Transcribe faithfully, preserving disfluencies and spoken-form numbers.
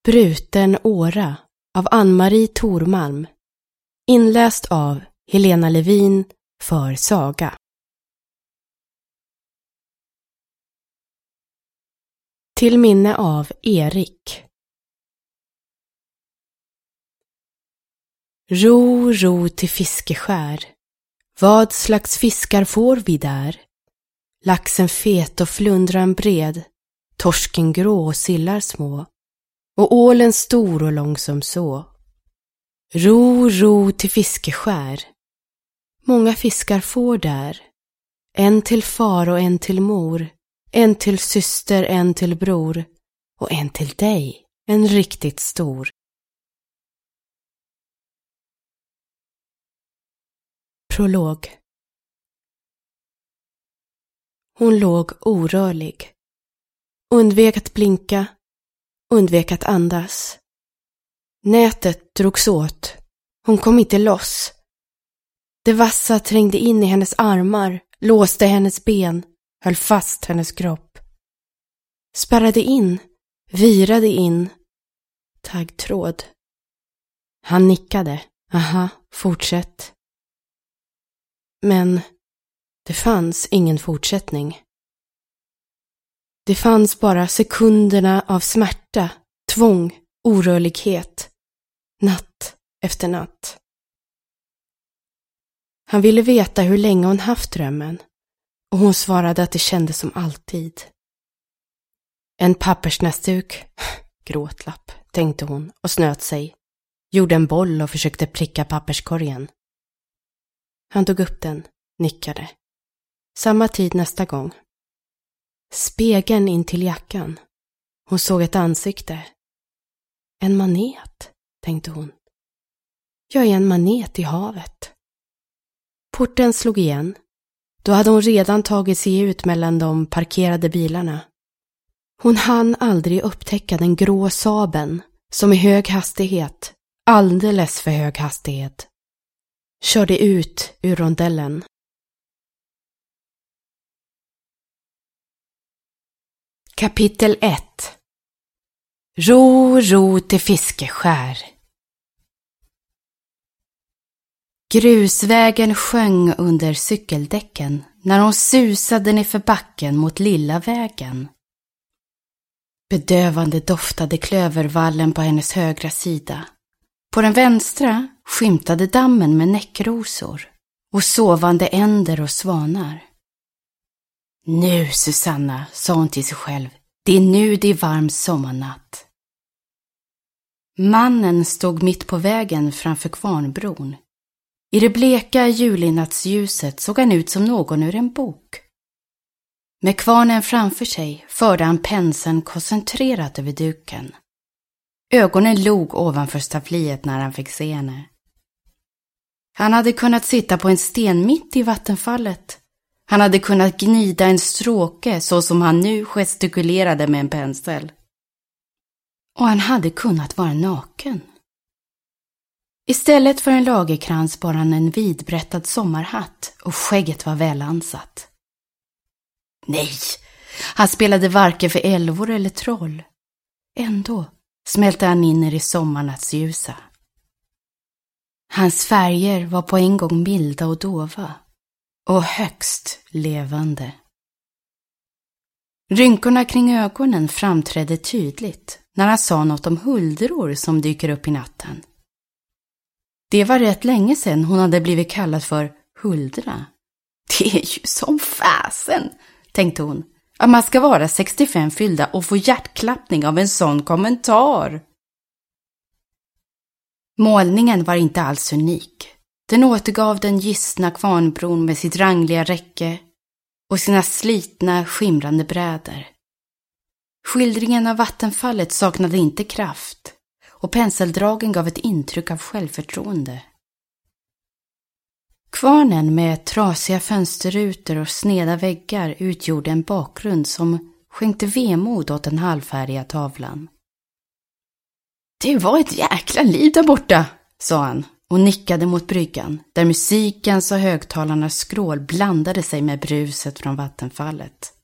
Bruten åra av Ann-Marie Tormalm. Inläst av Helena Levin för Saga. Till minne av Erik. Ro, ro till fiskeskär. Vad slags fiskar får vi där? Laxen fet och flundran bred, torsken grå och sillar små, och ålen stor och långsam så. Ro, ro till fiskeskär. Många fiskar får där. En till far och en till mor, en till syster, en till bror, och en till dig, en riktigt stor. Prolog. Hon låg orörlig. Undvek att blinka, undvek att andas. Nätet drogs åt. Hon kom inte loss. Det vassa trängde in i hennes armar, låste hennes ben, höll fast hennes kropp. Spärrade in, virade in. Taggtråd. Han nickade. Aha, fortsätt. Men det fanns ingen fortsättning. Det fanns bara sekunderna av smärta, tvång, orörlighet. Natt efter natt. Han ville veta hur länge hon haft drömmen, och hon svarade att det kändes som alltid. En pappersnäsduk, gråtlapp, tänkte hon och snöt sig. Gjorde en boll och försökte pricka papperskorgen. Han tog upp den, nickade. Samma tid nästa gång. Spegeln in till jackan. Hon såg ett ansikte. En manet, tänkte hon. Jag är en manet i havet. Porten slog igen. Då hade hon redan tagit sig ut mellan de parkerade bilarna. Hon hann aldrig upptäcka den grå Saaben som i hög hastighet, alldeles för hög hastighet, körde ut ur rondellen. Kapitel ett. Ro, ro till fiskeskär. Grusvägen sjöng under cykeldäcken när hon susade ner för backen mot lilla vägen. Bedövande doftade klövervallen på hennes högra sida. På den vänstra skymtade dammen med näckrosor och sovande änder och svanar. Nu, Susanna, sa hon till sig själv, det är nu det är varm sommarnatt. Mannen stod mitt på vägen framför Kvarnbron. I det bleka julinatsljuset såg han ut som någon ur en bok. Med kvarnen framför sig förde han penseln koncentrerat över duken. Ögonen log ovanför stafliet när han fick se henne. Han hade kunnat sitta på en sten mitt i vattenfallet. Han hade kunnat gnida en stråke så som han nu gestikulerade med en pensel. Och han hade kunnat vara naken. Istället för en lagerkrans bar han en vidbrättad sommarhatt och skägget var välansat. Nej, han spelade varken för älvor eller troll. Ändå smälte han in i sommarnattsljusa. Hans färger var på en gång milda och dova och högst levande. Rynkorna kring ögonen framträdde tydligt när han sa något om huldror som dyker upp i natten. Det var rätt länge sedan hon hade blivit kallad för huldra. Det är ju som fasen, tänkte hon, att man ska vara sextiofem fyllda och få hjärtklappning av en sån kommentar. Målningen var inte alls unik. Den återgav den gistna Kvarnbron med sitt rangliga räcke och sina slitna, skimrande brädor. Skildringen av vattenfallet saknade inte kraft och penseldragen gav ett intryck av självförtroende. Kvarnen med trasiga fönsterrutor och sneda väggar utgjorde en bakgrund som skänkte vemod åt den halvfärdiga tavlan. Det var ett jäkla liv där borta, sa han och nickade mot bryggan, där musikens och högtalarnas skrål blandade sig med bruset från vattenfallet.